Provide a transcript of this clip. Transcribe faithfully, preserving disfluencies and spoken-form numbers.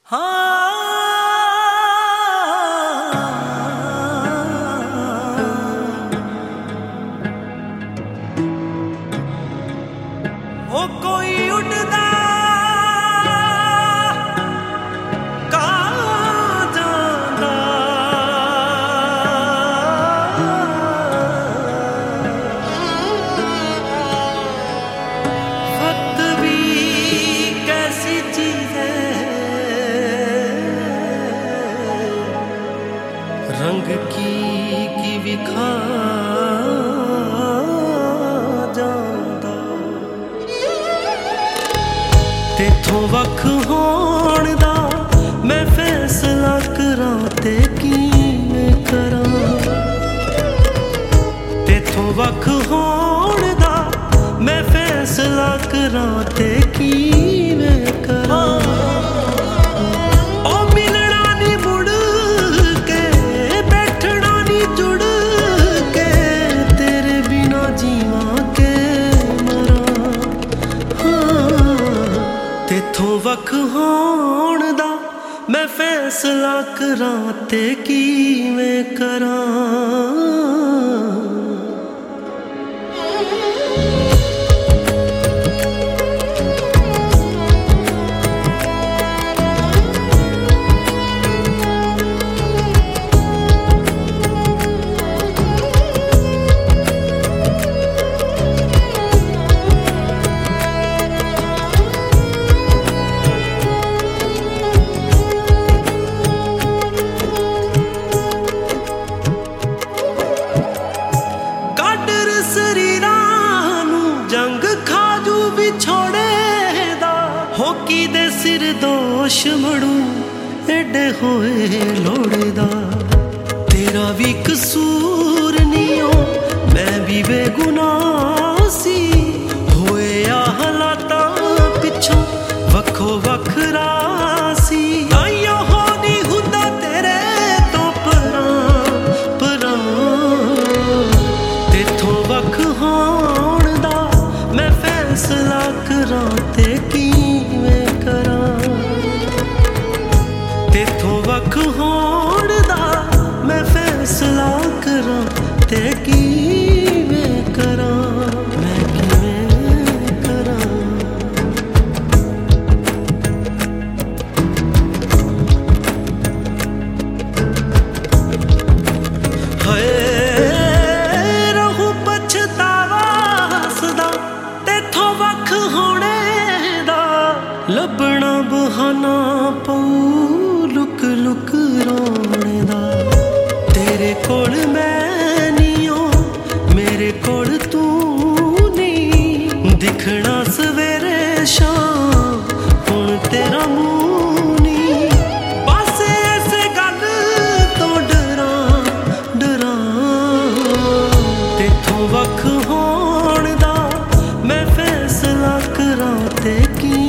ओ कोई उड़दा कहाँ जांदा वक्त भी कैसी चीज है रंग की की विखा तेथों वख होण दा मैं फैसला करां ते किवें करां तेथों वख होण दा मैं फैसला करां ते किवें करां ओ मिलना नी मुड़ के बैठना नी जुड़ के तेरे बिना जीवां के तेथों वख होण दा मैं फैसला करां ते किवें करां होकी दे सिर दोष मड़ू एडे होए लोड़दा तेरा भी कसूर नियो मैं भी बेगुनाह सी होए या हालातां पिछों वखो वखरा सी आइयो हो नी हुंदा तेरे तो परां परां तेथों वख होण दा मैं फैसला करां ते की तेथों वख होण दा मैं फैसला करां ते किवें करां मैं किवें करां हाय रहू पछतावा सदा तेथों वख होणे दा लभना बहाना पऊ लुक लुक रोने दा तेरे कोल मैं नीओ मेरे कोल तू नहीं दिखना सवेरे शाम हुण तेरा मुंह नहीं बस इस गल तो डरां डरां तेथों वख होण दा मैं फैसला करां ते की